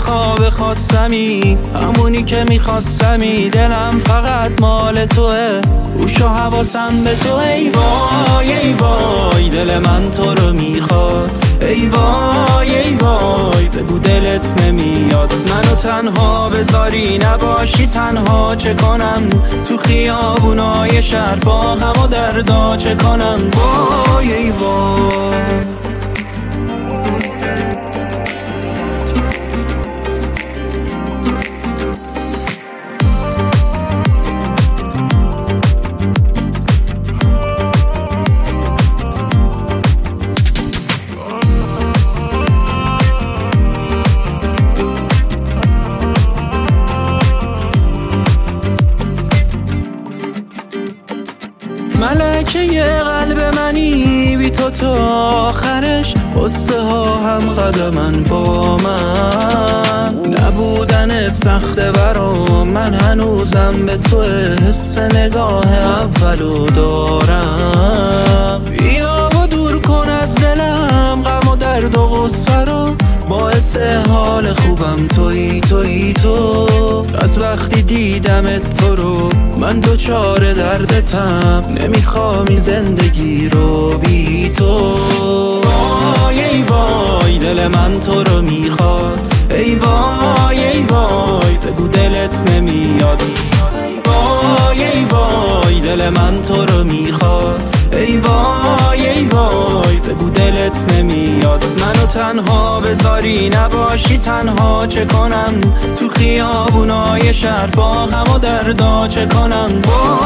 خواب خواستمی، همونی که میخواستمی. دلم فقط مال توه، گوش و حواسم به تو. ای وای ای وای دل من تو رو میخواد. ای وای ای وای بگو دلت نمیاد منو تنها بذاری، نباشی تنها چه کنم؟ تو خیابونای شهر با غم و دردا چه کنم؟ وای ای وای. ملکه یه قلب منی بی تو تا آخرش، قصه ها هم قدمن با من. نبودن سخته برام، من هنوزم به تو حس نگاه اولو دارم. بیا و دور کن از دلم غم و درد و غصه رو، باعث حال خوبم تویی تویی تو. از وقتی دیدمت تو رو من دوچار دردتم، نمیخوام زندگی رو بی تو. وای ای وای دل من تو رو میخواد. ای وای ای وای بگو دلت نمیاد. وای ای وای دل من تو رو میخواد. ای وای ای وای بگو دلت نمیاد منو تنها بذاری، نباشی تنها چه کنم؟ تو خیابونای شهر با غم و دردا چه کنم؟